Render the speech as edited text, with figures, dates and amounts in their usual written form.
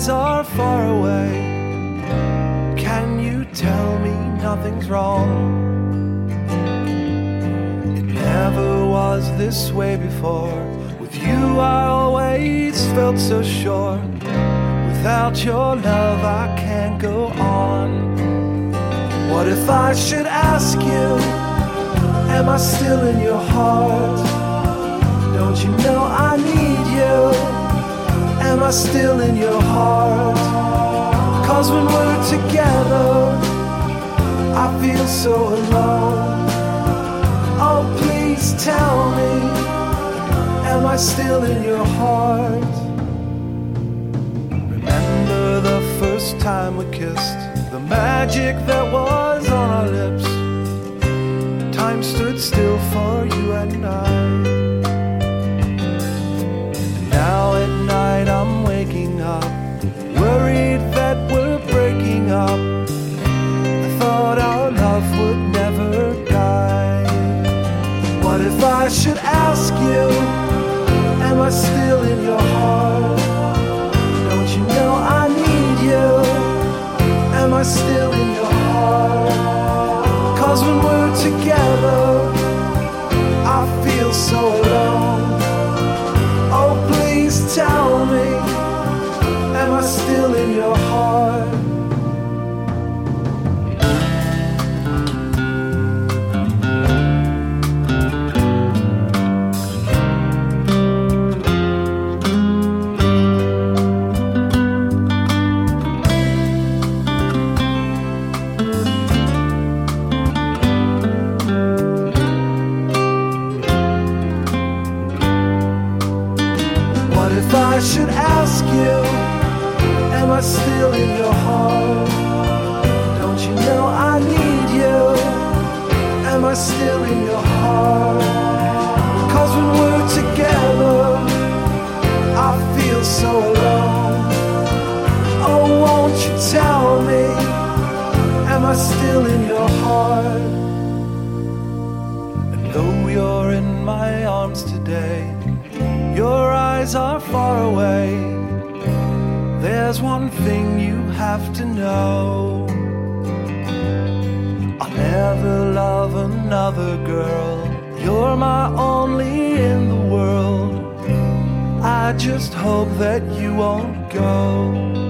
eyes are far away. Can you tell me nothing's wrong? It never was this way before. With you I always felt so sure. Without your love I can't go on. What if I should ask you, am I still in your heart? Don't you know I need you? Am I still in your heart? 'Cause when we're together I feel so alone. Oh please tell me, am I still in your heart? Remember the first time we kissed, the magic that was on our lips. Time stood still for you and I. Now at night I'm waking up, worried that we're breaking up. I thought our love would never die. What if I should ask you, am I still in your heart? Don't you know I need you? Am I still in your heart? 'Cause when we're together I feel so alone. Oh please tell me, am I still in your heart? If I should ask you, am I still in your heart? Don't you know I need you? Am I still in your heart? 'Cause when we're together I feel so alone. Oh won't you tell me, am I still in your heart? And though you're in my arms today, your eyes are far away. There's one thing you have to know. I'll never love another girl. You're my only in the world. I just hope that you won't go.